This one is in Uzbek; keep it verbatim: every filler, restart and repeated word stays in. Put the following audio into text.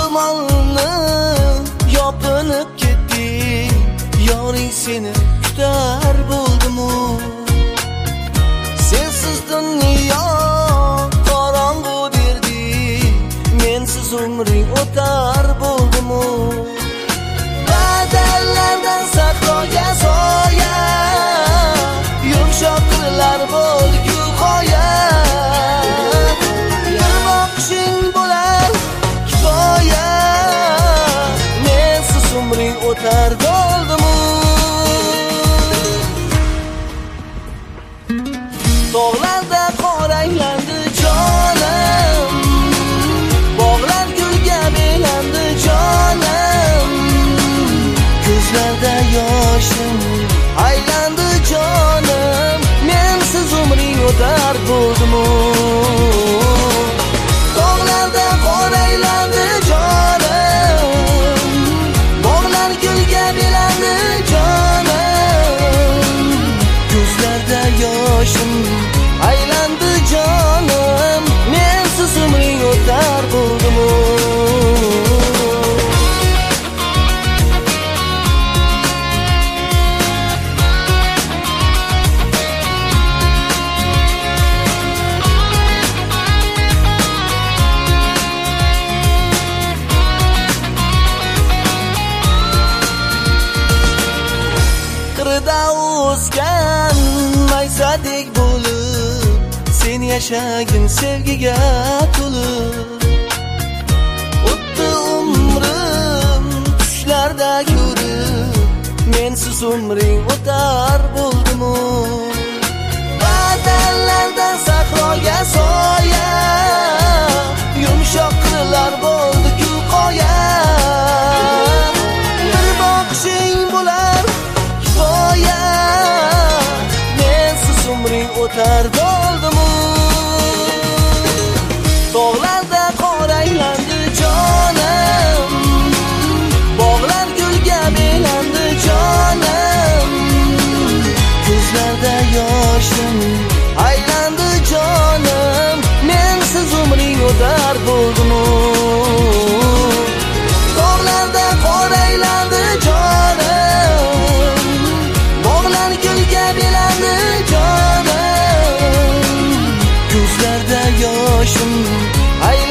osmonni yopinib ketdi, yoring seni kutar bo'ldimu. Sensiz dunyo qorong'u derdi, mensiz umring o'tar bo'ldimu. Badallardan sahroga soya, yumshoq qillar bo'ldi-ku qoya. Bir boqishing bo'lar kifoya, mensiz umring o'tar bo'ldimu. Tog'larda qoraylandi jonim, bog'lar gulga belandi jonim. Ko'zlarda yoshim aylandi jonim, mensiz umring o'tar bo'ldimu. Tog'larda qoraylandi jonim, bog'lar gulga belandi jonim. Ko'zlarda yoshim aylandi jonim, mensiz umring o'tar bo'ldimu. Qirda o'sgan maysadek bo'lib, sen yashagin sevgiga to'lib. O'tdi umrim tushlarda ko'rib, mensiz umring o'tar bo'ldimu. Badallardan sahroga soya, yumshoq qillar bo'ldi-ku qoya. Bir boqishing bo'lar kifoya, mensiz umring o'tar bo'ldimu. Tog'larda qoraylandi jonim, bog'lar gulga belandi jonim. Ko'zlarda yoshim aylandi jonim, mensiz umring o'tar bo'ldimu. Tog'larda qoraylandi jonim, bog'lar gulga belandi jonim. Ko'zlarda yoshim